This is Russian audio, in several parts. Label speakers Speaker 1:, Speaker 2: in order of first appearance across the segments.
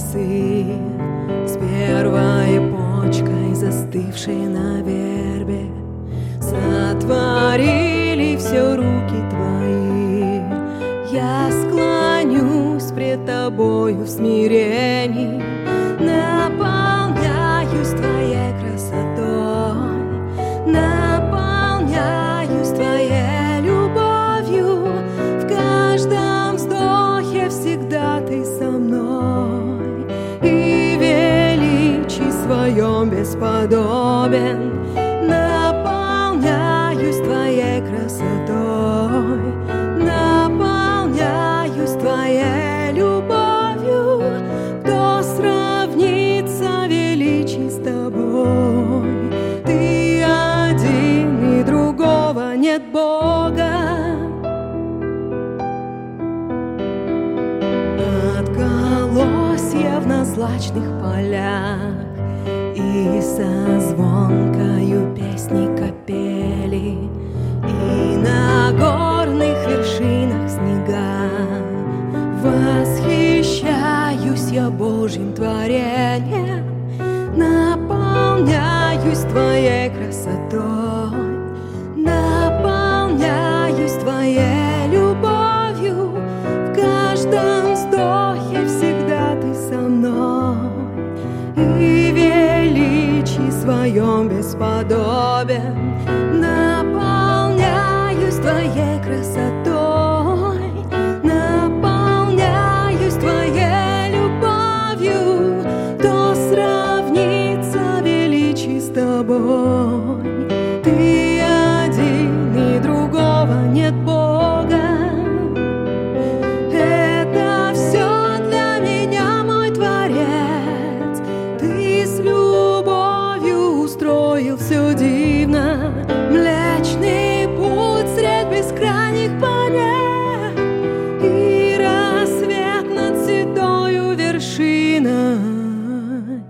Speaker 1: мудрецы с первой почкой, застывшей на вербе, сотворили все руки твои. Я склонюсь пред тобою в смирении, наполняюсь твоей красотой, наполняюсь твоей любовью. В каждом вздохе всегда ты со мной, и величии своем бесподобен. Наполняюсь твоей красотой, наполняюсь твоей любовью. Кто сравнится величий с тобой? Ты один, и другого нет Бога. Отголосья в назлачных полях и со звонкою песни капели, и на горных вершинах снега. Восхищаюсь я Божьим творением, наполняюсь твоей красотой, наполняюсь твоей любовью. В каждом вздохе всегда ты со мной, и величии своем бесподобен. Наполняюсь твоей красотой, наполняюсь твоей любовью. Кто сравнится величий с тобой? Ты один, и другого нет Бога. Это все для меня, мой Творец. Ты с любовью устроил все дивно. Млечный путь средь бескрайних планет, и рассвет над седою вершиной.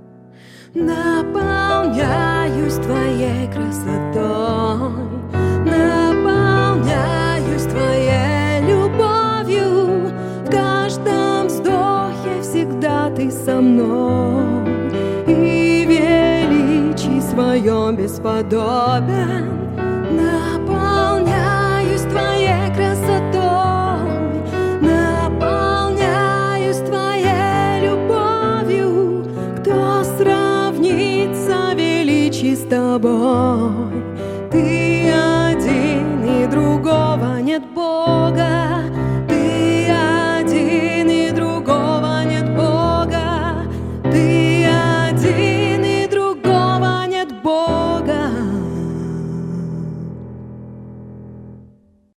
Speaker 1: Наполняюсь твоей красотой, наполняюсь твоей любовью. В каждом вздохе всегда ты со мной, и величии своем бесподобен. Наполняюсь твоей красотой, наполняюсь твоей любовью. Кто сравнится величий с тобой? Ты